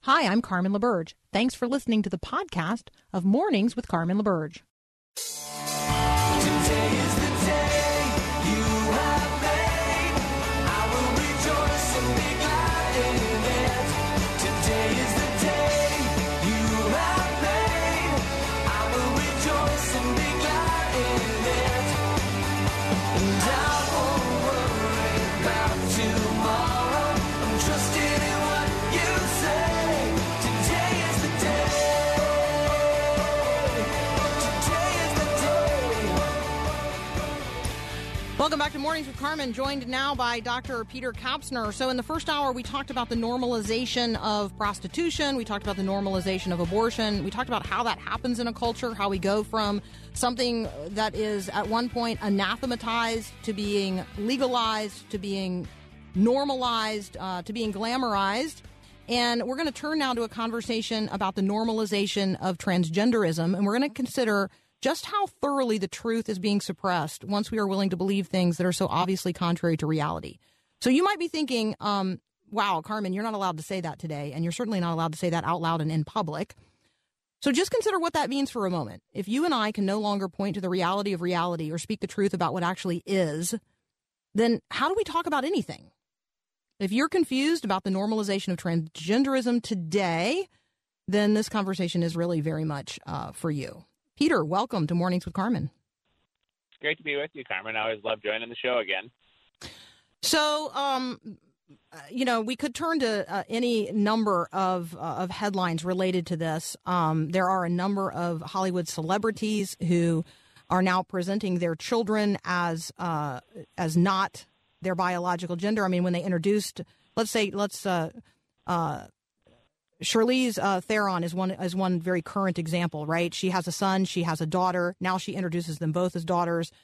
Hi, I'm Carmen LaBerge. Thanks for listening to the podcast of Mornings with Carmen LaBerge. Today is the day you have made. I will rejoice and be glad in it. Today is the day you have made. I will rejoice and be glad in it. And I won't worry about tomorrow. I'm trusting in what you say. Today is the day. Today is the day. Welcome back to Mornings with Carmen, joined now by Dr. Peter Kapsner. So in the first hour, we talked about the normalization of prostitution. We talked about the normalization of abortion. We talked about how that happens in a culture, how we go from something that is at one point anathematized to being legalized, to being normalized, to being glamorized. And we're going to turn now to a conversation about the normalization of transgenderism, and we're going to consider just how thoroughly the truth is being suppressed once we are willing to believe things that are so obviously contrary to reality. So you might be thinking, wow, Carmen, you're not allowed to say that today, and you're certainly not allowed to say that out loud and in public. So just consider what that means for a moment. If you and I can no longer point to the reality of reality or speak the truth about what actually is, then how do we talk about anything? If you're confused about the normalization of transgenderism today, then this conversation is really very much for you. Peter, welcome to Mornings with Carmen. It's great to be with you, Carmen. I always love joining the show again. So, we could turn to any number of headlines related to this. There are a number of Hollywood celebrities who are now presenting their children as not their biological gender. I mean, when they introduced, Charlize Theron is one very current example, right? She has a son, she has a daughter. Now she introduces them both as daughters.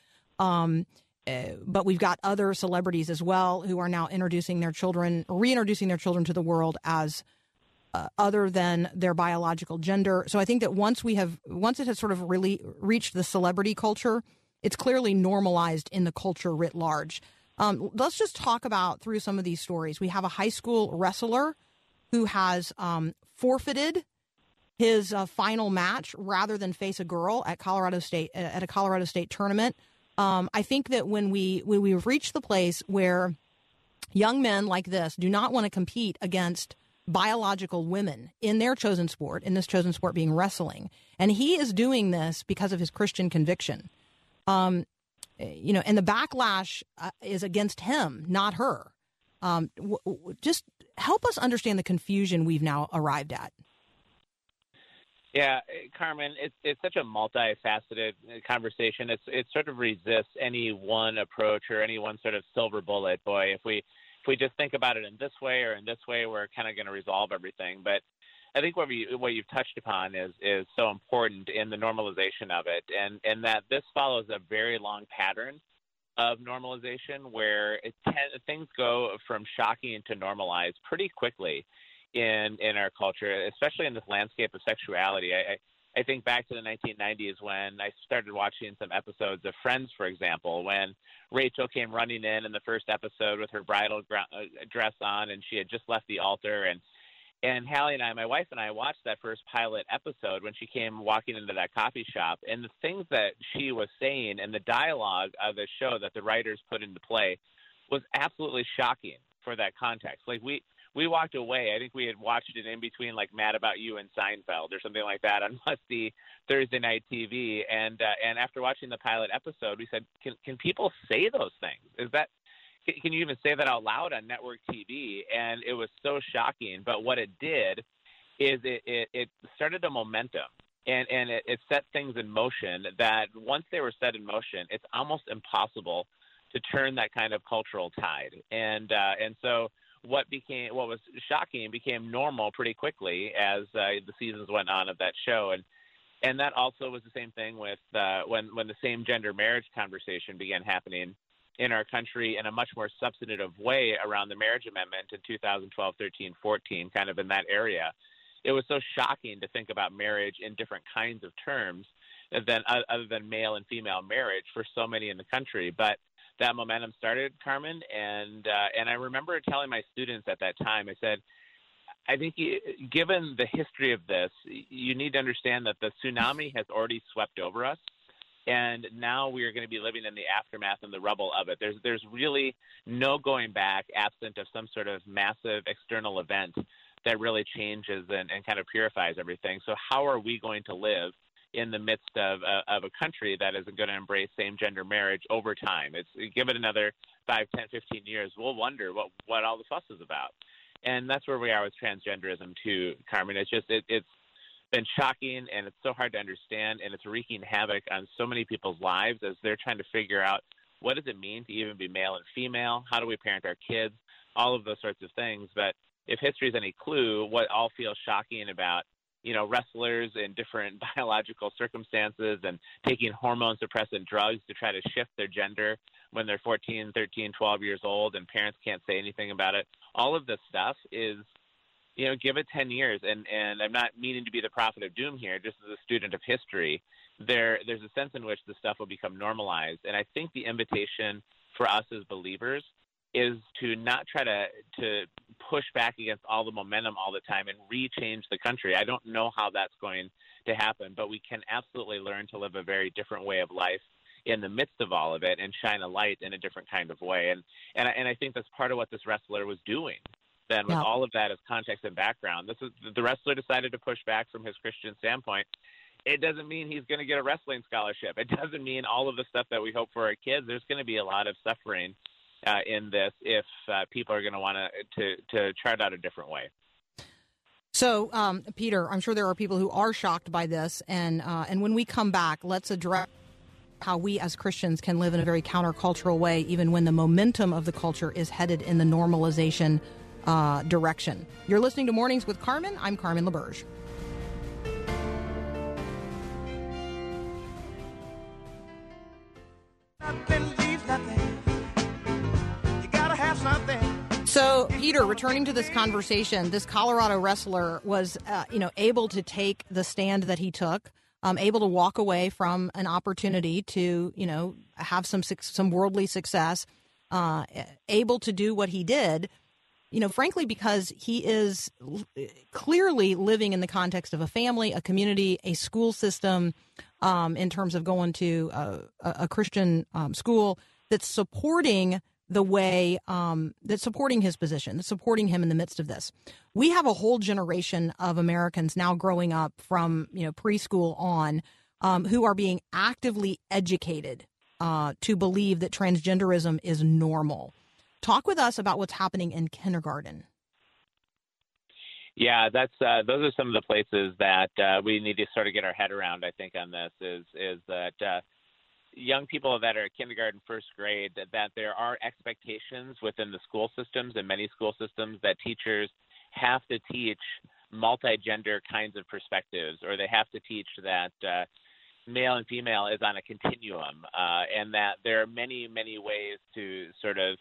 But we've got other celebrities as well who are now reintroducing their children to the world as other than their biological gender. So I think that once it has sort of really reached the celebrity culture, it's clearly normalized in the culture writ large. Let's just talk about through some of these stories. We have a high school wrestler who has forfeited his final match rather than face a girl at Colorado State at a Colorado State tournament. I think that when we've reached the place where young men like this do not want to compete against biological women in their chosen sport, in this chosen sport being wrestling, and he is doing this because of his Christian conviction. And the backlash is against him, not her. Just help us understand the confusion we've now arrived at. Yeah, Carmen, it's such a multifaceted conversation. It sort of resists any one approach or any one sort of silver bullet. Boy, if we just think about it in this way or in this way, we're kind of going to resolve everything. But I think what you've touched upon is so important in the normalization of it, and that this follows a very long pattern of normalization where things go from shocking to normalized pretty quickly in our culture, especially in this landscape of sexuality. I think back to the 1990s when I started watching some episodes of Friends, for example, when Rachel came running in the first episode with her bridal dress on, and she had just left the altar, and Hallie and I, my wife and I, watched that first pilot episode when she came walking into that coffee shop. And the things that she was saying and the dialogue of the show that the writers put into play was absolutely shocking for that context. Like, we walked away. I think we had watched it in between, like, Mad About You and Seinfeld or something like that on must-see Thursday night TV. And after watching the pilot episode, we said, can people say those things? Can you even say that out loud on network TV? And it was so shocking. But what it did is it started a momentum, and it set things in motion that once they were set in motion, it's almost impossible to turn that kind of cultural tide. And so what was shocking became normal pretty quickly as the seasons went on of that show. And that also was the same thing with when the same gender marriage conversation began happening in our country in a much more substantive way around the marriage amendment in 2012, 13, 14, kind of in that area. It was so shocking to think about marriage in different kinds of terms other than male and female marriage for so many in the country. But that momentum started, Carmen, and I remember telling my students at that time, I said, I think given the history of this, you need to understand that the tsunami has already swept over us. And now we are going to be living in the aftermath and the rubble of it. There's really no going back absent of some sort of massive external event that really changes and kind of purifies everything. So how are we going to live in the midst of a country that isn't going to embrace same-gender marriage over time? Give it another 5, 10, 15 years, we'll wonder what all the fuss is about. And that's where we are with transgenderism too, Carmen. It's been shocking, and it's so hard to understand, and it's wreaking havoc on so many people's lives as they're trying to figure out what does it mean to even be male and female, how do we parent our kids, all of those sorts of things. But if history is any clue, what all feels shocking about, wrestlers in different biological circumstances and taking hormone-suppressant drugs to try to shift their gender when they're 14, 13, 12 years old and parents can't say anything about it, all of this stuff is give it 10 years, and I'm not meaning to be the prophet of doom here, just as a student of history, there's a sense in which the stuff will become normalized. And I think the invitation for us as believers is to not try to push back against all the momentum all the time and re-change the country. I don't know how that's going to happen, but we can absolutely learn to live a very different way of life in the midst of all of it and shine a light in a different kind of way. And I think that's part of what this wrestler was doing. Then with all of that as context and background, the wrestler decided to push back from his Christian standpoint. It doesn't mean he's going to get a wrestling scholarship. It doesn't mean all of the stuff that we hope for our kids. There's going to be a lot of suffering in this if people are going to want to chart out a different way. So, Peter, I'm sure there are people who are shocked by this, and when we come back, let's address how we as Christians can live in a very countercultural way, even when the momentum of the culture is headed in the normalization direction. You're listening to Mornings with Carmen. I'm Carmen LaBerge. So, Peter, returning to this conversation, this Colorado wrestler was, able to take the stand that he took, able to walk away from an opportunity to, have some worldly success, able to do what he did. Frankly, because he is clearly living in the context of a family, a community, a school system, in terms of going to a Christian school that's supporting the way, that's supporting his position, that's supporting him in the midst of this. We have a whole generation of Americans now growing up from, preschool on, who are being actively educated to believe that transgenderism is normal. Talk with us about what's happening in kindergarten. Yeah, those are some of the places that we need to sort of get our head around, I think, on this is that young people that are at kindergarten, first grade, that there are expectations within the school systems and many school systems that teachers have to teach multi-gender kinds of perspectives, or they have to teach that male and female is on a continuum, and that there are many, many ways to sort of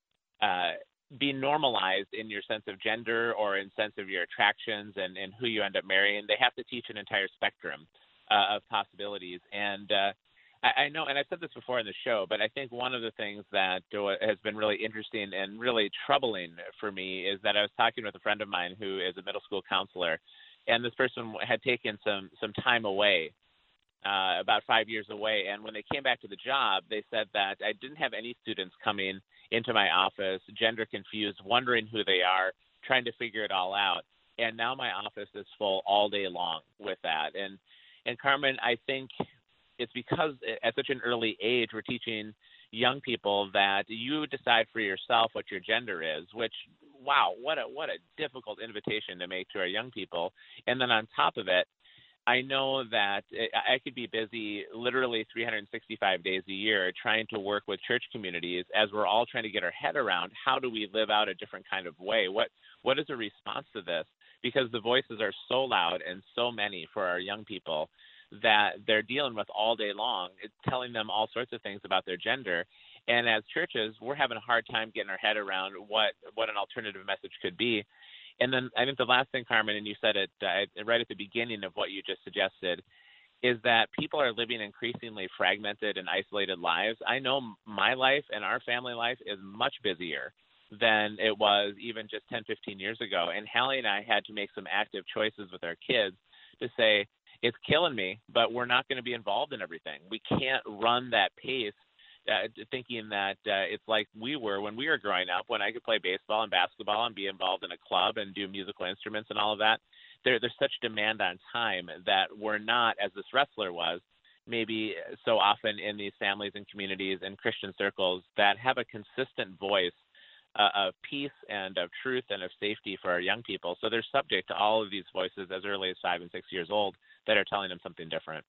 be normalized in your sense of gender or in sense of your attractions and who you end up marrying. They have to teach an entire spectrum of possibilities. And I know, and I've said this before in the show, but I think one of the things that has been really interesting and really troubling for me is that I was talking with a friend of mine who is a middle school counselor, and this person had taken some time away, about 5 years away. And when they came back to the job, they said that I didn't have any students coming into my office, gender confused, wondering who they are, trying to figure it all out. And now my office is full all day long with that. And Carmen, I think it's because at such an early age, we're teaching young people that you decide for yourself what your gender is, which, wow, what a difficult invitation to make to our young people. And then on top of it, I know that I could be busy literally 365 days a year trying to work with church communities as we're all trying to get our head around how do we live out a different kind of way? What is a response to this? Because the voices are so loud and so many for our young people that they're dealing with all day long. It's telling them all sorts of things about their gender. And as churches, we're having a hard time getting our head around what an alternative message could be. And then I think the last thing, Carmen, and you said it right at the beginning of what you just suggested, is that people are living increasingly fragmented and isolated lives. I know my life and our family life is much busier than it was even just 10, 15 years ago. And Hallie and I had to make some active choices with our kids to say, it's killing me, but we're not going to be involved in everything. We can't run that pace thinking that it's like we were when we were growing up, when I could play baseball and basketball and be involved in a club and do musical instruments and all of that. There's such demand on time that we're not, as this wrestler was, maybe so often in these families and communities and Christian circles that have a consistent voice of peace and of truth and of safety for our young people. So they're subject to all of these voices as early as 5 and 6 years old that are telling them something different.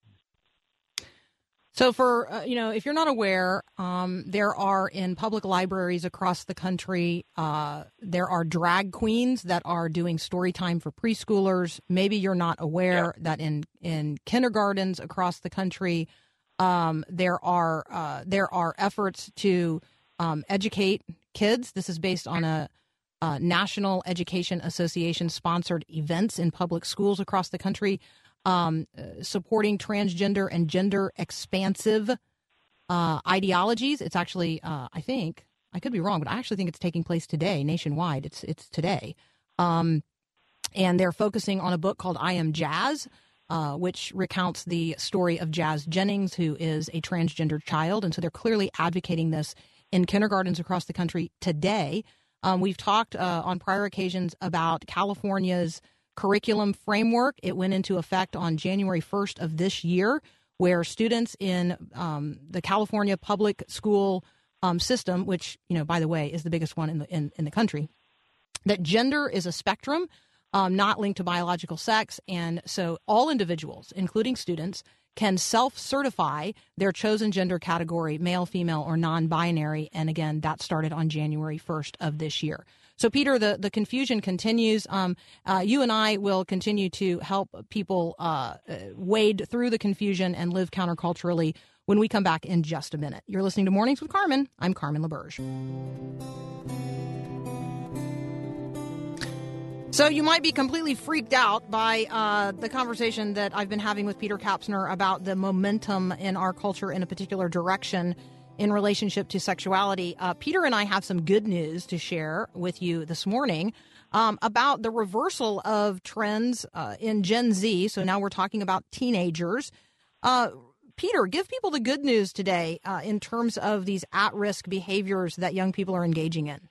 So for, if you're not aware, there are in public libraries across the country, there are drag queens that are doing story time for preschoolers. Maybe you're not aware that in kindergartens across the country, there are efforts to educate kids. This is based on a National Education Association sponsored events in public schools across the country, supporting transgender and gender expansive ideologies. It's actually, I think, I could be wrong, but I actually think it's taking place today nationwide. It's today. And they're focusing on a book called I Am Jazz, which recounts the story of Jazz Jennings, who is a transgender child. And so they're clearly advocating this in kindergartens across the country today. We've talked on prior occasions about California's curriculum framework. It went into effect on January 1st of this year, where students in the California public school system, which, by the way, is the biggest one in the country, that gender is a spectrum, not linked to biological sex. And so all individuals, including students, can self-certify their chosen gender category, male, female, or non-binary. And again, that started on January 1st of this year. So, Peter, the confusion continues. You and I will continue to help people wade through the confusion and live counterculturally when we come back in just a minute. You're listening to Mornings with Carmen. I'm Carmen LaBerge. So you might be completely freaked out by the conversation that I've been having with Peter Kapsner about the momentum in our culture in a particular direction in relationship to sexuality. Peter and I have some good news to share with you this morning about the reversal of trends in Gen Z. So now we're talking about teenagers. Peter, give people the good news today in terms of these at-risk behaviors that young people are engaging in.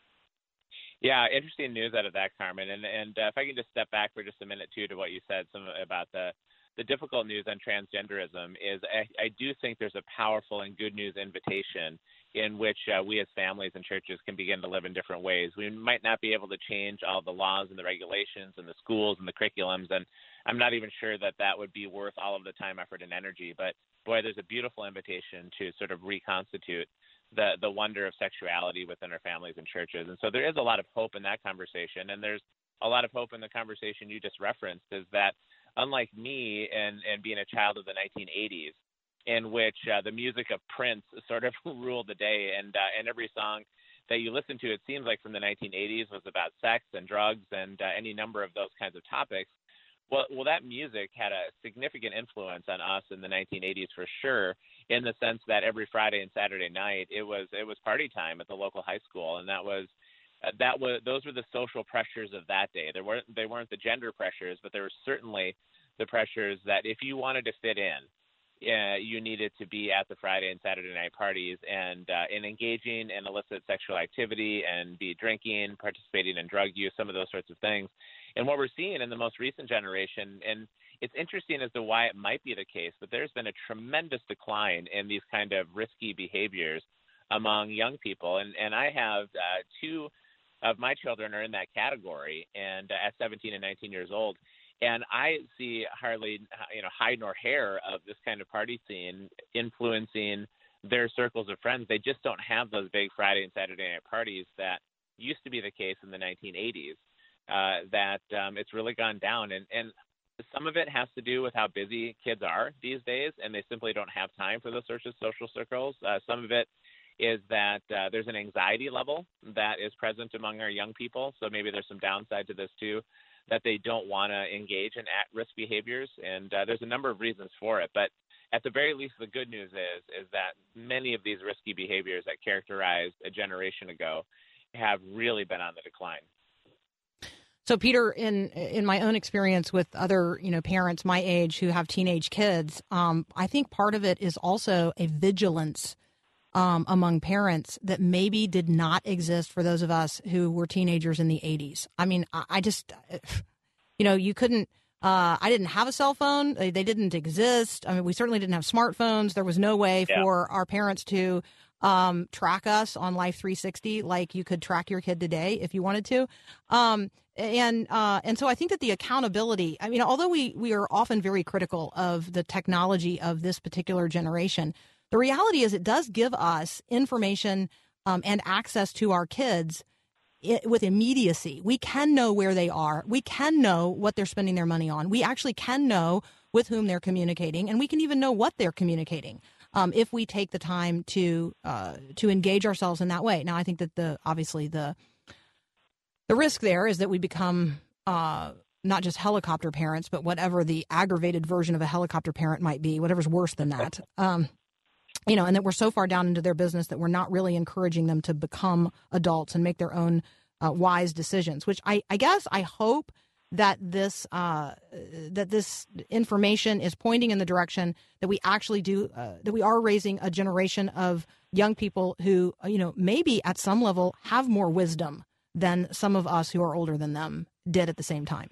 Yeah, interesting news out of that, Carmen. And if I can just step back for just a minute, too, to what you said about the difficult news on transgenderism is I do think there's a powerful and good news invitation in which we as families and churches can begin to live in different ways. We might not be able to change all the laws and the regulations and the schools and the curriculums, and I'm not even sure that would be worth all of the time, effort, and energy. But, boy, there's a beautiful invitation to sort of reconstitute the wonder of sexuality within our families and churches. And so there is a lot of hope in that conversation, and there's a lot of hope in the conversation you just referenced, is that unlike me and being a child of the 1980s, in which the music of Prince sort of ruled the day, and every song that you listen to, it seems like from the 1980s, was about sex and drugs and any number of those kinds of topics. Well, that music had a significant influence on us in the 1980s for sure, in the sense that every Friday and Saturday night it was party time at the local high school, and those were the social pressures of that day. They weren't the gender pressures, but there were certainly the pressures that if you wanted to fit in, you needed to be at the Friday and Saturday night parties and in engaging in illicit sexual activity and be drinking, participating in drug use, some of those sorts of things. And what we're seeing in the most recent generation, and it's interesting as to why it might be the case, but there's been a tremendous decline in these kind of risky behaviors among young people. And I have two of my children are in that category, and at 17 and 19 years old. And I see hardly, hide nor hair of this kind of party scene influencing their circles of friends. They just don't have those big Friday and Saturday night parties that used to be the case in the 1980s. It's really gone down. And some of it has to do with how busy kids are these days, and they simply don't have time for those sorts of social circles. Some of it is that there's an anxiety level that is present among our young people. So maybe there's some downside to this too, that they don't want to engage in at-risk behaviors. And there's a number of reasons for it. But at the very least, the good news is that many of these risky behaviors that characterized a generation ago have really been on the decline. So, Peter, in my own experience with other, parents my age who have teenage kids, I think part of it is also a vigilance among parents that maybe did not exist for those of us who were teenagers in the 80s. I mean, I just, you couldn't, I didn't have a cell phone. They didn't exist. I mean, we certainly didn't have smartphones. There was no way for our parents to track us on Life 360 like you could track your kid today if you wanted to. And so I think that the accountability, I mean, although we are often very critical of the technology of this particular generation, the reality is it does give us information and access to our kids with immediacy. We can know where they are. We can know what they're spending their money on. We actually can know with whom they're communicating, and we can even know what they're communicating if we take the time to engage ourselves in that way. Now, I think that obviously the risk there is that we become not just helicopter parents, but whatever the aggravated version of a helicopter parent might be, whatever's worse than that. And that we're so far down into their business that we're not really encouraging them to become adults and make their own wise decisions, which I guess I hope that this information is pointing in the direction that we actually do, that we are raising a generation of young people who, maybe at some level have more wisdom than some of us who are older than them did at the same time.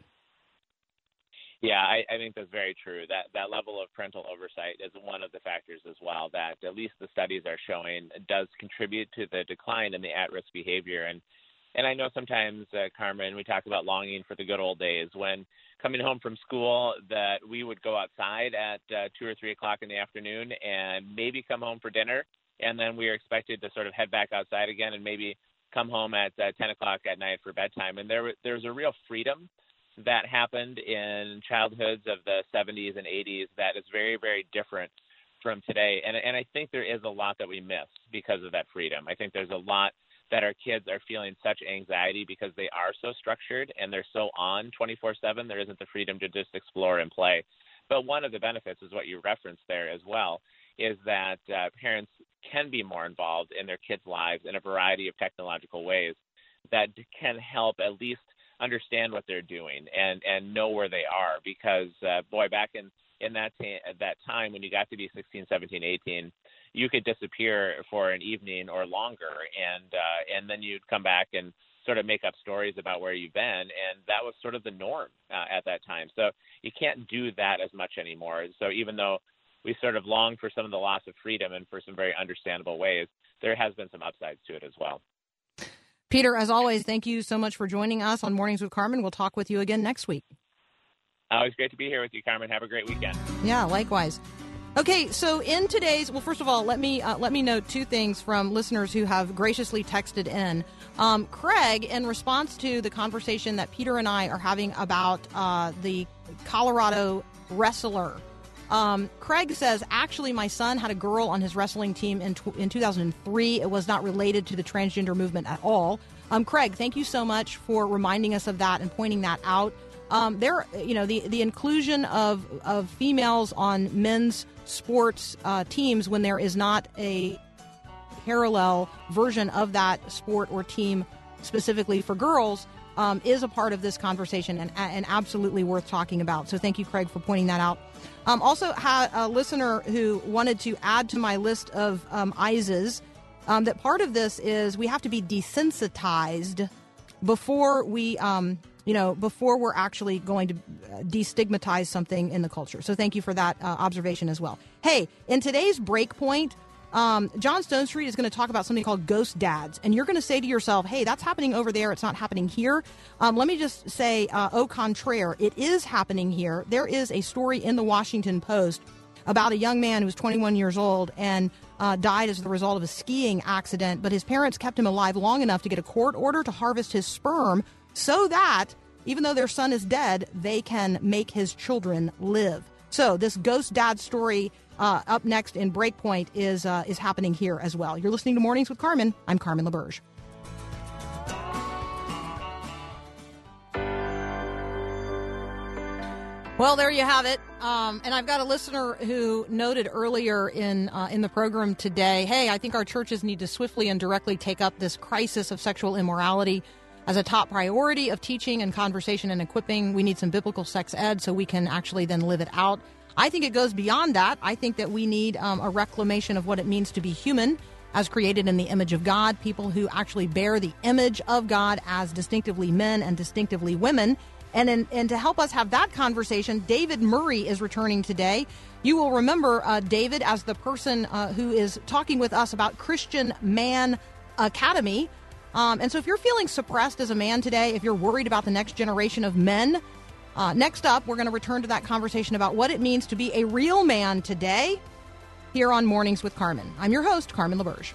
Yeah, I think that's very true. That level of parental oversight is one of the factors as well that at least the studies are showing does contribute to the decline in the at-risk behavior. And I know sometimes, Carmen, we talk about longing for the good old days when coming home from school that we would go outside at 2 or 3 o'clock in the afternoon and maybe come home for dinner, and then we are expected to sort of head back outside again and maybe come home at 10 o'clock at night for bedtime. And there's a real freedom that happened in childhoods of the 70s and 80s that is very, very different from today. And I think there is a lot that we miss because of that freedom. I think there's a lot that our kids are feeling such anxiety because they are so structured and they're so on 24/7. There isn't the freedom to just explore and play. But one of the benefits is what you referenced there as well, is that parents can be more involved in their kids' lives in a variety of technological ways that can help at least understand what they're doing and know where they are. Because, back in that time when you got to be 16, 17, 18, you could disappear for an evening or longer, and then you'd come back and sort of make up stories about where you've been, and that was sort of the norm at that time. So you can't do that as much anymore. So even though we sort of long for some of the loss of freedom and for some very understandable ways, there has been some upsides to it as well. Peter, as always, thank you so much for joining us on Mornings with Carmen. We'll talk with you again next week. Always great to be here with you, Carmen. Have a great weekend. Yeah, likewise. Okay, so in today's, well, first of all, let me note two things from listeners who have graciously texted in. Craig, in response to the conversation that Peter and I are having about the Colorado wrestler, Craig says, actually, my son had a girl on his wrestling team in 2003. It was not related to the transgender movement at all. Craig, thank you so much for reminding us of that and pointing that out. The inclusion of females on men's sports teams when there is not a parallel version of that sport or team specifically for girls is a part of this conversation and absolutely worth talking about. So thank you, Craig, for pointing that out. Also had a listener who wanted to add to my list of ISs that part of this is we have to be desensitized before we before we're actually going to destigmatize something in the culture. So thank you for that observation as well. Hey, in today's Breakpoint, John Stone Street is going to talk about something called ghost dads. And you're going to say to yourself, hey, that's happening over there. It's not happening here. Let me just say, au contraire, it is happening here. There is a story in the Washington Post about a young man who was 21 years old and died as the result of a skiing accident. But his parents kept him alive long enough to get a court order to harvest his sperm so that even though their son is dead, they can make his children live. So this ghost dad story up next in Breakpoint is happening here as well. You're listening to Mornings with Carmen. I'm Carmen LaBerge. Well, there you have it. And I've got a listener who noted earlier in the program today, hey, I think our churches need to swiftly and directly take up this crisis of sexual immorality as a top priority of teaching and conversation and equipping. We need some biblical sex ed so we can actually then live it out. I think it goes beyond that. I think that we need a reclamation of what it means to be human as created in the image of God, people who actually bear the image of God as distinctively men and distinctively women. And to help us have that conversation, David Murray is returning today. You will remember David as the person who is talking with us about Christian Man Academy. And so if you're feeling suppressed as a man today, if you're worried about the next generation of men, next up, we're going to return to that conversation about what it means to be a real man today here on Mornings with Carmen. I'm your host, Carmen LaBerge.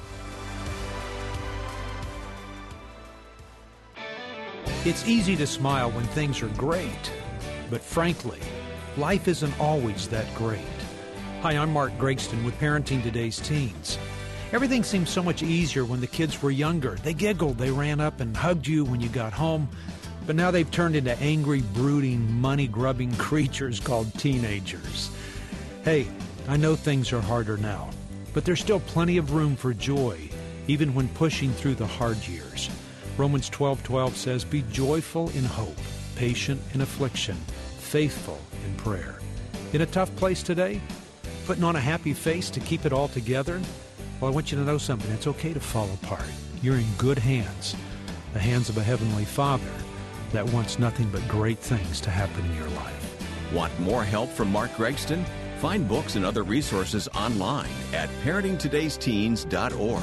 It's easy to smile when things are great, but frankly, life isn't always that great. Hi, I'm Mark Gregston with Parenting Today's Teens. Everything seemed so much easier when the kids were younger. They giggled, they ran up and hugged you when you got home, but now they've turned into angry, brooding, money-grubbing creatures called teenagers. Hey, I know things are harder now, but there's still plenty of room for joy, even when pushing through the hard years. Romans 12:12 says, "Be joyful in hope, patient in affliction, faithful in prayer." In a tough place today, putting on a happy face to keep it all together? Well, I want you to know something. It's okay to fall apart. You're in good hands, the hands of a Heavenly Father that wants nothing but great things to happen in your life. Want more help from Mark Gregston? Find books and other resources online at parentingtodaysteens.org.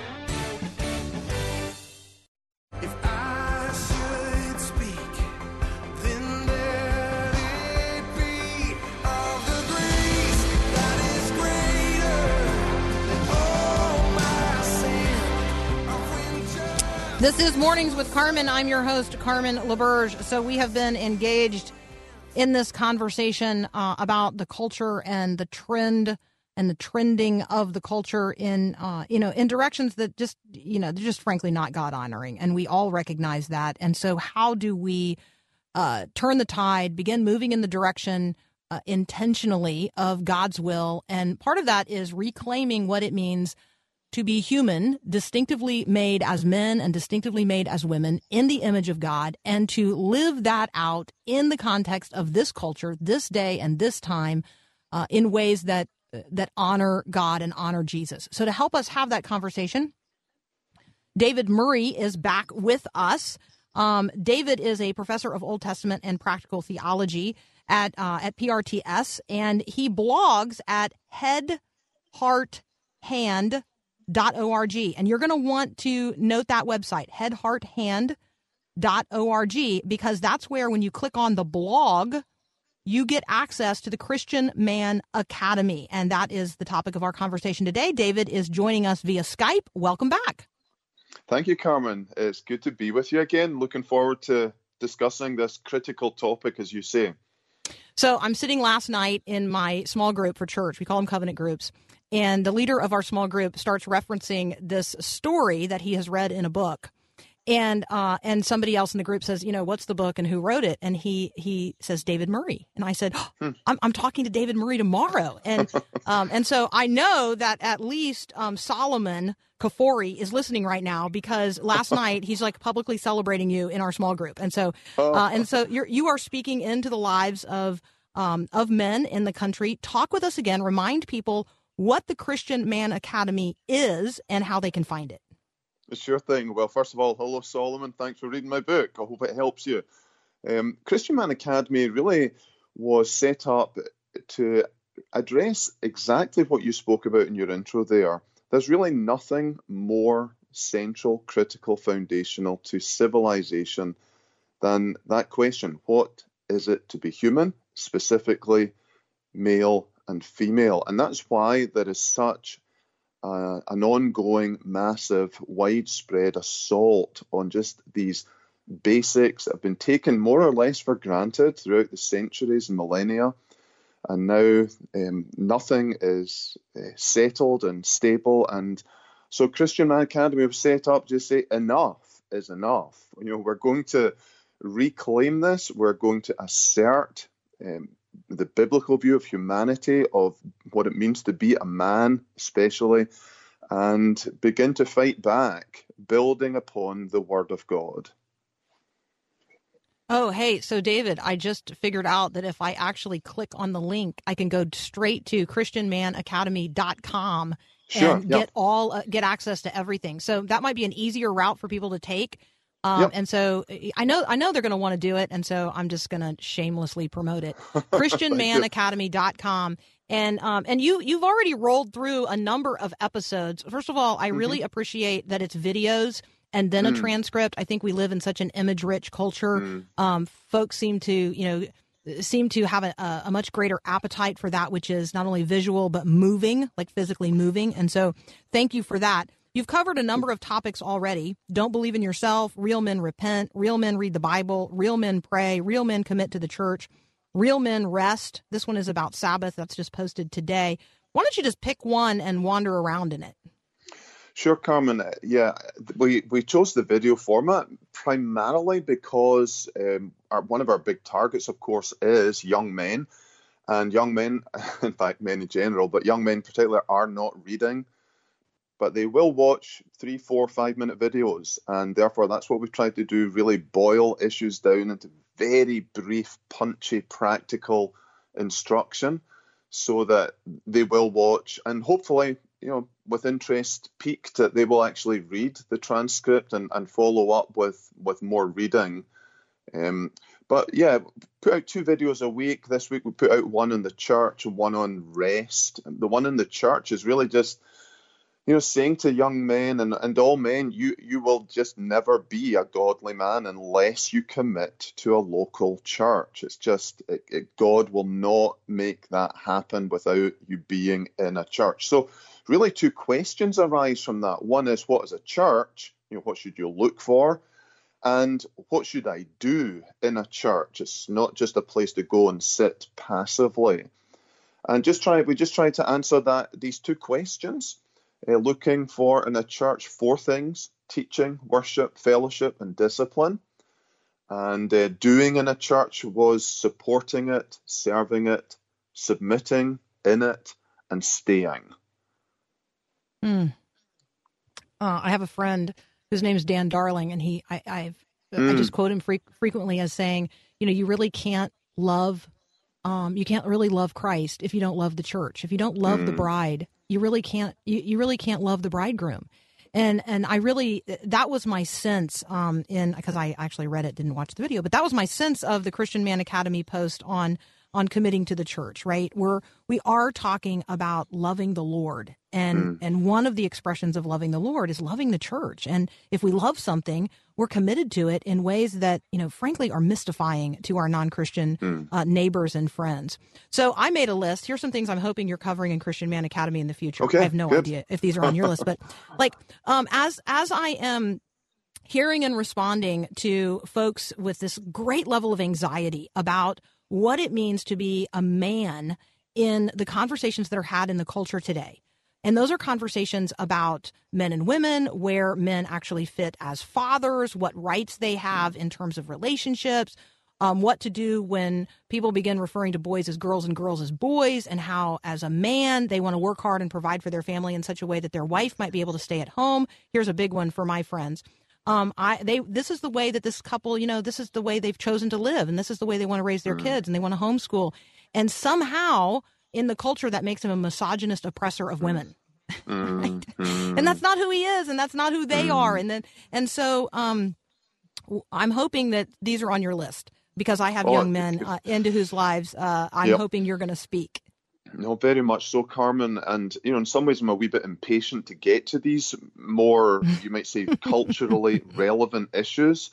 This is Mornings with Carmen. I'm your host, Carmen LaBerge. So we have been engaged in this conversation about the culture and the trend and the trending of the culture in directions that just, they're just frankly not God honoring. And we all recognize that. And so how do we turn the tide, begin moving in the direction intentionally of God's will? And part of that is reclaiming what it means to be human, distinctively made as men and distinctively made as women in the image of God, and to live that out in the context of this culture, this day and this time, in ways that honor God and honor Jesus. So to help us have that conversation, David Murray is back with us. David is a professor of Old Testament and practical theology at PRTS, and he blogs at headhearthand.org. And you're going to want to note that website, headhearthand.org, because that's where when you click on the blog, you get access to the Christian Man Academy. And that is the topic of our conversation today. David is joining us via Skype. Welcome back. Thank you, Carmen. It's good to be with you again. Looking forward to discussing this critical topic, as you say. So I'm sitting last night in my small group for church. We call them covenant groups. And the leader of our small group starts referencing this story that he has read in a book. And somebody else in the group says, what's the book and who wrote it? And he says, David Murray. And I said, I'm talking to David Murray tomorrow. And so I know that at least Solomon Kafori is listening right now, because last night he's like publicly celebrating you in our small group. And so you are speaking into the lives of men in the country. Talk with us again. Remind people what the Christian Man Academy is and how they can find it. Sure thing. Well, first of all, hello, Solomon. Thanks for reading my book. I hope it helps you. Christian Man Academy really was set up to address exactly what you spoke about in your intro there. There's really nothing more central, critical, foundational to civilization than that question. What is it to be human, specifically male and female? And that's why there is such an ongoing, massive, widespread assault on just these basics that have been taken more or less for granted throughout the centuries and millennia. And now nothing is settled and stable. And so Christian Man Academy was set up to say enough is enough. We're going to reclaim this. We're going to assert the biblical view of humanity, of what it means to be a man, especially, and begin to fight back, building upon the Word of God. Oh, hey, so David, I just figured out that if I actually click on the link, I can go straight to christianmanacademy.com and get access to everything. So that might be an easier route for people to take. And so I know they're going to want to do it, and so I'm just going to shamelessly promote it. christianmanacademy.com. And you've already rolled through a number of episodes. First of all, I really appreciate that it's videos and then a transcript. I think we live in such an image-rich culture. Folks seem to have a much greater appetite for that, which is not only visual but moving, like physically moving. And so thank you for that. You've covered a number of topics already. Don't believe in yourself. Real men repent. Real men read the Bible. Real men pray. Real men commit to the church. Real men rest. This one is about Sabbath. That's just posted today. Why don't you just pick one and wander around in it? Sure, Carmen. Yeah, we chose the video format primarily because one of our big targets, of course, is young men. And young men, in fact, men in general, but young men in particular, are not reading. But they will watch 3, 4, 5-minute videos. And therefore, that's what we've tried to do, really boil issues down into very brief, punchy, practical instruction so that they will watch and hopefully, with interest piqued, that they will actually read the transcript and follow up with more reading. But yeah, put out 2 videos a week. This week we put out one on the church and one on rest. The one in the church is really just, saying to young men and all men, you will just never be a godly man unless you commit to a local church. It's just, God will not make that happen without you being in a church. So really 2 questions arise from that. One is, what is a church? What should you look for? And what should I do in a church? It's not just a place to go and sit passively. And we just try to answer these 2 questions. Looking for in a church 4 things: teaching, worship, fellowship, and discipline. And doing in a church was supporting it, serving it, submitting in it, and staying. I have a friend whose name is Dan Darling, and I just quote him frequently as saying, you really can't love Christ if you don't love the church. If you don't love the bride, you really can't love the bridegroom. And I really, that was my sense because I actually read it, didn't watch the video, but that was my sense of the Christian Man Academy post on committing to the church, right? We are talking about loving the Lord. And one of the expressions of loving the Lord is loving the church. And if we love something, we're committed to it in ways that, frankly, are mystifying to our non-Christian neighbors and friends. So I made a list. Here's some things I'm hoping you're covering in Christian Man Academy in the future. Okay, I have no idea if these are on your list, but as I am hearing and responding to folks with this great level of anxiety about what it means to be a man in the conversations that are had in the culture today. And those are conversations about men and women, where men actually fit as fathers, what rights they have in terms of relationships, what to do when people begin referring to boys as girls and girls as boys, and how, as a man, they want to work hard and provide for their family in such a way that their wife might be able to stay at home. Here's a big one for my friends. This is the way that this couple, this is the way they've chosen to live, and this is the way they want to raise their kids, and they want to homeschool. And somehow, in the culture, that makes him a misogynist oppressor of women. Right? And that's not who he is, and that's not who they are. And so I'm hoping that these are on your list, because I have young men into whose lives I'm hoping you're going to speak. No, very much so, Carmen. And, in some ways I'm a wee bit impatient to get to these more, you might say, culturally relevant issues.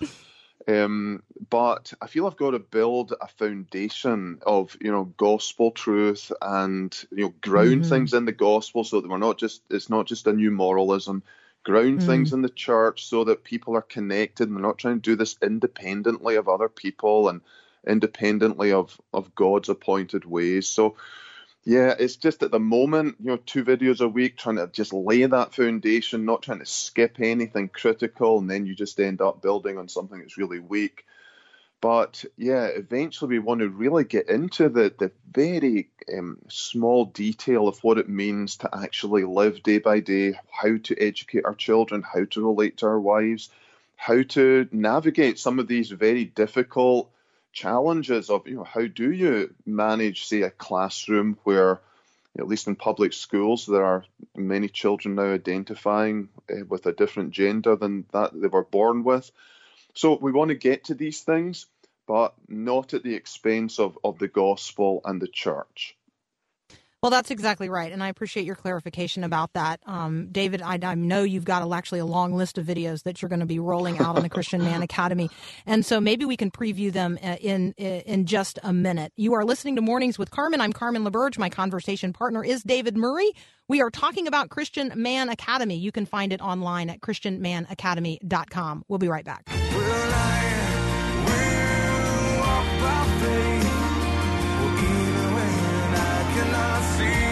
But I feel I've got to build a foundation of, gospel truth and, ground things in the gospel so that it's not just a new moralism. Ground things in the church so that people are connected, and we're not trying to do this independently of other people and independently of God's appointed ways. So, yeah, it's just at the moment, 2 videos a week, trying to just lay that foundation, not trying to skip anything critical, and then you just end up building on something that's really weak. But yeah, eventually we want to really get into the very small detail of what it means to actually live day by day, how to educate our children, how to relate to our wives, how to navigate some of these very difficult challenges of, how do you manage, say, a classroom where, at least in public schools, there are many children now identifying with a different gender than that they were born with. So we want to get to these things, but not at the expense of the gospel and the church. Well, that's exactly right, and I appreciate your clarification about that. David, I know you've got actually a long list of videos that you're going to be rolling out on the Christian Man Academy, and so maybe we can preview them in just a minute. You are listening to Mornings with Carmen. I'm Carmen LaBerge. My conversation partner is David Murray. We are talking about Christian Man Academy. You can find it online at christianmanacademy.com. We'll be right back. Well, I will walk by faith, even when I cannot see.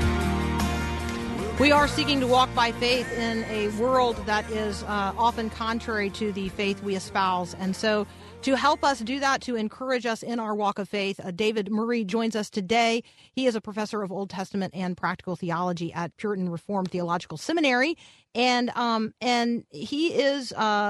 We are seeking to walk by faith in a world that is often contrary to the faith we espouse. And so to help us do that, to encourage us in our walk of faith, David Murray joins us today. He is a professor of Old Testament and practical theology at Puritan Reformed Theological Seminary. And he is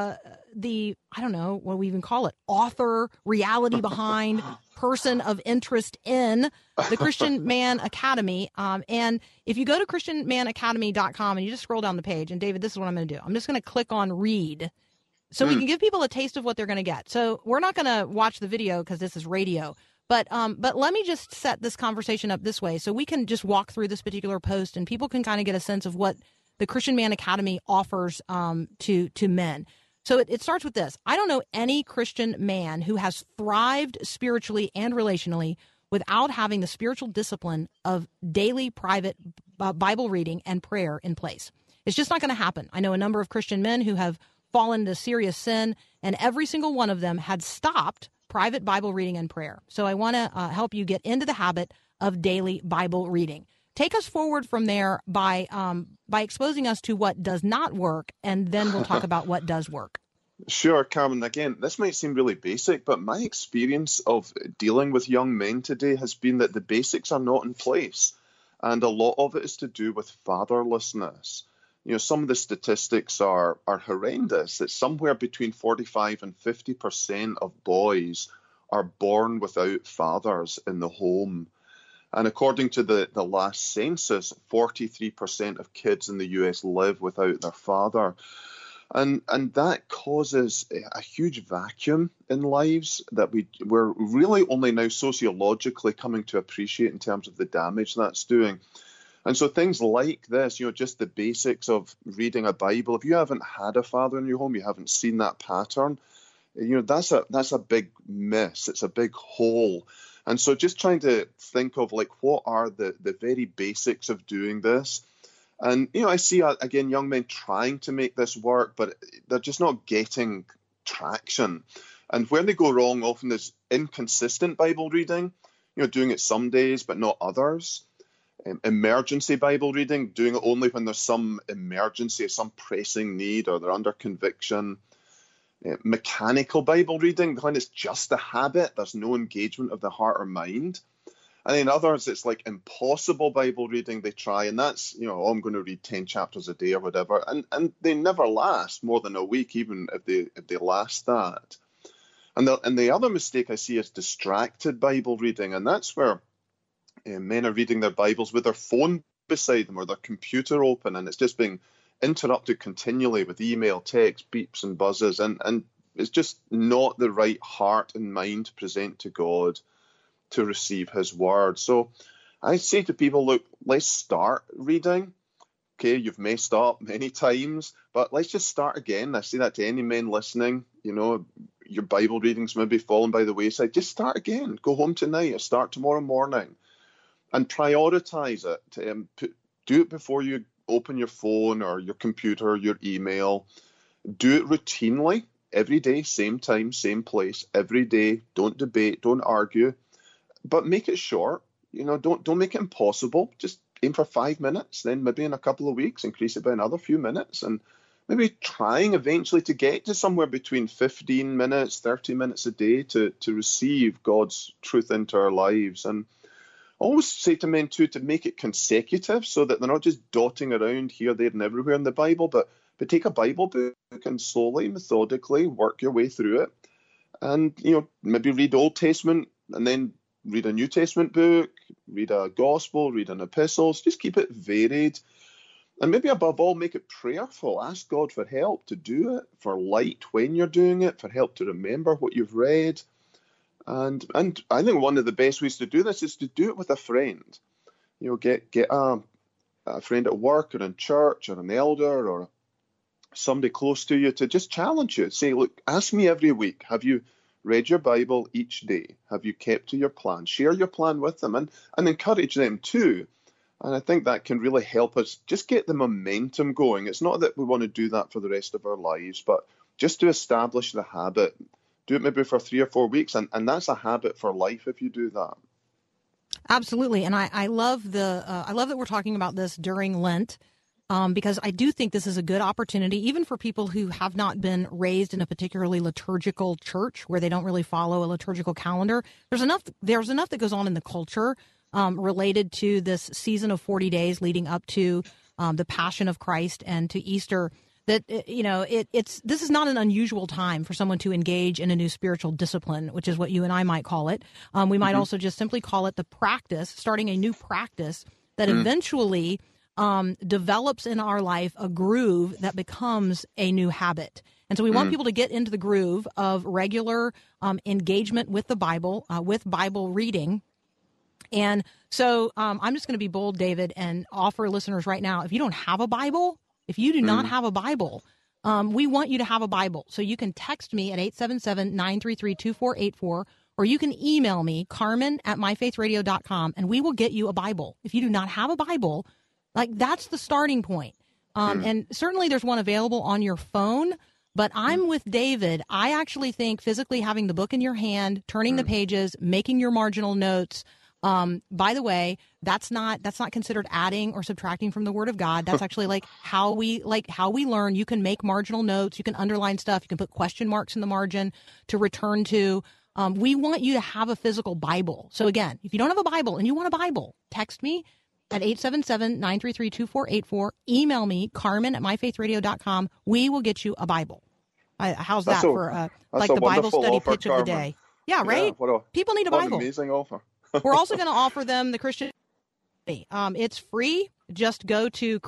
the, I don't know what we even call it, author, reality behind, person of interest in the Christian Man Academy. And if you go to christianmanacademy.com and you just scroll down the page, and David, this is what I'm going to do. I'm just going to click on read so we can give people a taste of what they're going to get. So we're not going to watch the video because this is radio. But let me just set this conversation up this way so we can just walk through this particular post and people can kind of get a sense of what the Christian Man Academy offers to men. So it starts with this. I don't know any Christian man who has thrived spiritually and relationally without having the spiritual discipline of daily private Bible reading and prayer in place. It's just not going to happen. I know a number of Christian men who have fallen into serious sin, and every single one of them had stopped private Bible reading and prayer. So I want to help you get into the habit of daily Bible reading. Take us forward from there by exposing us to what does not work, and then we'll talk about what does work. Sure, Carmen. Again, this might seem really basic, but my experience of dealing with young men today has been that the basics are not in place. And a lot of it is to do with fatherlessness. Some of the statistics are horrendous. It's somewhere between 45 and 50% of boys are born without fathers in the home. And according to the last census, 43% of kids in the US live without their father. And that causes a huge vacuum in lives that we're really only now sociologically coming to appreciate in terms of the damage that's doing. And so things like this, just the basics of reading a Bible, if you haven't had a father in your home, you haven't seen that pattern, that's a big miss. It's a big hole. And so just trying to think of what are the very basics of doing this. And, I see, again, young men trying to make this work, but they're just not getting traction. And where they go wrong often is inconsistent Bible reading, doing it some days but not others. Emergency Bible reading, doing it only when there's some emergency, some pressing need, or they're under conviction. Mechanical Bible reading, when it's just a habit, there's no engagement of the heart or mind. And in others, it's like impossible Bible reading they try, and that's, I'm going to read 10 chapters a day or whatever, and they never last more than a week, even if they last that. And the other mistake I see is distracted Bible reading, and that's where men are reading their Bibles with their phone beside them or their computer open, and it's just being interrupted continually with email, text, beeps and buzzes, and it's just not the right heart and mind to present to God to receive his word. So I say to people, look, let's start reading. Okay, you've messed up many times, but let's just start again. I say that to any men listening. Your Bible readings may be fallen by the wayside. Just start again. Go home tonight or start tomorrow morning. And prioritize it. Do it before you open your phone or your computer or your email. Do it routinely, every day, same time, same place, every day. Don't debate, don't argue, but make it short. Don't make it impossible. Just aim for 5 minutes. Then maybe in a couple of weeks, increase it by another few minutes, and maybe trying eventually to get to somewhere between 15 minutes, 30 minutes a day to receive God's truth into our lives. And I always say to men too to make it consecutive so that they're not just dotting around here, there, and everywhere in the Bible, but take a Bible book and slowly, methodically work your way through it. And, maybe read Old Testament and then read a New Testament book, read a gospel, read an epistles. Just keep it varied. And maybe above all, make it prayerful. Ask God for help to do it, for light when you're doing it, for help to remember what you've read. And I think one of the best ways to do this is to do it with a friend. Get a friend at work or in church or an elder or somebody close to you to just challenge you. Say, look, ask me every week, have you read your Bible each day? Have you kept to your plan? Share your plan with them and encourage them too. And I think that can really help us just get the momentum going. It's not that we want to do that for the rest of our lives, but just to establish the habit. Do it maybe for 3 or 4 weeks, and that's a habit for life if you do that. Absolutely, and I love I love that we're talking about this during Lent, because I do think this is a good opportunity, even for people who have not been raised in a particularly liturgical church where they don't really follow a liturgical calendar. There's enough that goes on in the culture related to this season of 40 days leading up to the Passion of Christ and to Easter, that, this is not an unusual time for someone to engage in a new spiritual discipline, which is what you and I might call it. We might also just simply call it the practice, starting a new practice that eventually develops in our life a groove that becomes a new habit. And so we want people to get into the groove of regular engagement with the Bible, with Bible reading. And so I'm just going to be bold, David, and offer listeners right now, if you don't have a Bible, if you do not have a Bible, we want you to have a Bible. So you can text me at 877-933-2484, or you can email me, Carmen@myfaithradio.com, and we will get you a Bible. If you do not have a Bible, that's the starting point. And certainly there's one available on your phone, but I'm with David. I actually think physically having the book in your hand, turning the pages, making your marginal notes. By the way, that's not considered adding or subtracting from the Word of God. That's actually how we learn. You can make marginal notes. You can underline stuff. You can put question marks in the margin to return to. We want you to have a physical Bible. So again, if you don't have a Bible and you want a Bible, text me at 877-933-2484. Email me, Carmen@myfaithradio.com. We will get you a Bible. How's that for the Bible study pitch of the day? Yeah, right? Yeah, people need a Bible. What an amazing offer. We're also going to offer them the Christian. It's free. Just go to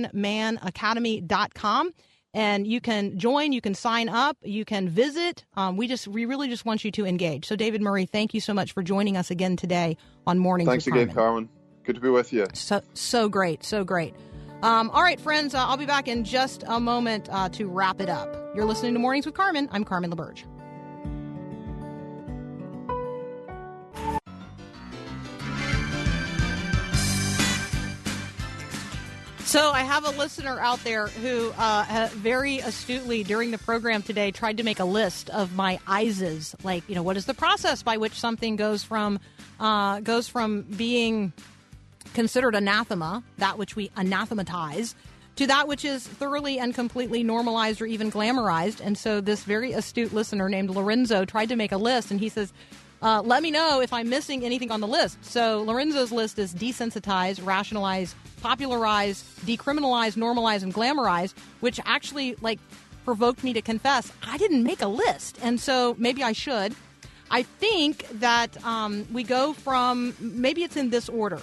ChristianManAcademy.com and you can join. You can sign up. You can visit. We really just want you to engage. So, David Murray, thank you so much for joining us again today on Mornings with Carmen. Thanks again, Carmen. Good to be with you. So great. So great. All right, friends, I'll be back in just a moment to wrap it up. You're listening to Mornings with Carmen. I'm Carmen LaBerge. So I have a listener out there who very astutely during the program today tried to make a list of my ISes. What is the process by which something goes from being considered anathema, that which we anathematize, to that which is thoroughly and completely normalized or even glamorized. And so this very astute listener named Lorenzo tried to make a list, and he says, let me know if I'm missing anything on the list. So Lorenzo's list is desensitize, rationalize, popularize, decriminalize, normalize, and glamorize, which actually provoked me to confess I didn't make a list. And so maybe I should. I think that we go from, maybe it's in this order.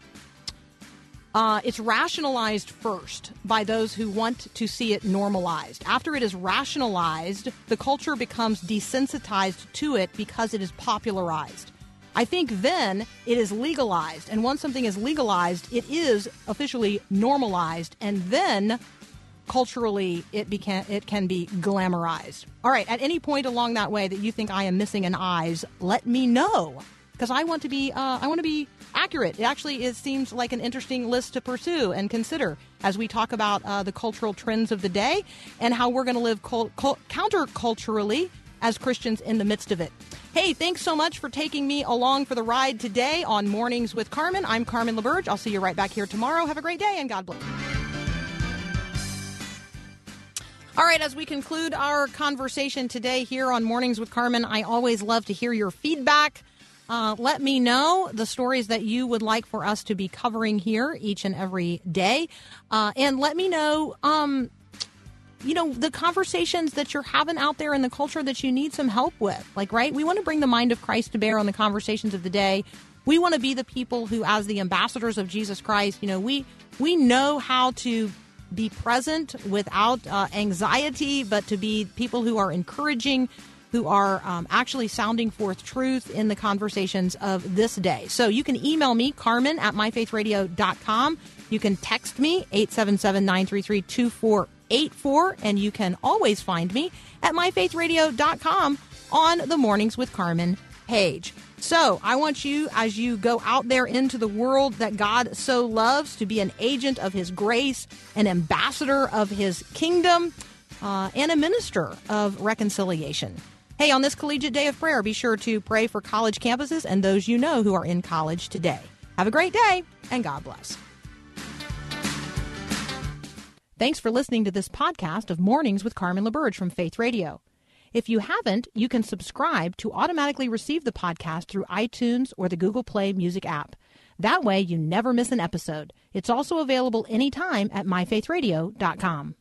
It's rationalized first by those who want to see it normalized. After it is rationalized, the culture becomes desensitized to it because it is popularized. I think then it is legalized. And once something is legalized, it is officially normalized. And then culturally, it can be glamorized. All right. At any point along that way that you think I am missing an eyes, let me know, because I want to be accurate. It seems like an interesting list to pursue and consider as we talk about the cultural trends of the day and how we're going to live counterculturally as Christians in the midst of it. Hey, thanks so much for taking me along for the ride today on Mornings with Carmen. I'm Carmen LaBerge. I'll see you right back here tomorrow. Have a great day and God bless. All right, as we conclude our conversation today here on Mornings with Carmen, I always love to hear your feedback. Let me know the stories that you would like for us to be covering here each and every day. And let me know, the conversations that you're having out there in the culture that you need some help with. Like, right? We want to bring the mind of Christ to bear on the conversations of the day. We want to be the people who, as the ambassadors of Jesus Christ, we know how to be present without anxiety, but to be people who are encouraging, who are actually sounding forth truth in the conversations of this day. So you can email me, Carmen, at myfaithradio.com. You can text me, 877-933-2484, and you can always find me at myfaithradio.com on the Mornings with Carmen page. So I want you, as you go out there into the world that God so loves, to be an agent of His grace, an ambassador of His kingdom, and a minister of reconciliation. Hey, on this Collegiate Day of Prayer, be sure to pray for college campuses and those you know who are in college today. Have a great day, and God bless. Thanks for listening to this podcast of Mornings with Carmen LaBerge from Faith Radio. If you haven't, you can subscribe to automatically receive the podcast through iTunes or the Google Play Music app. That way, you never miss an episode. It's also available anytime at myfaithradio.com.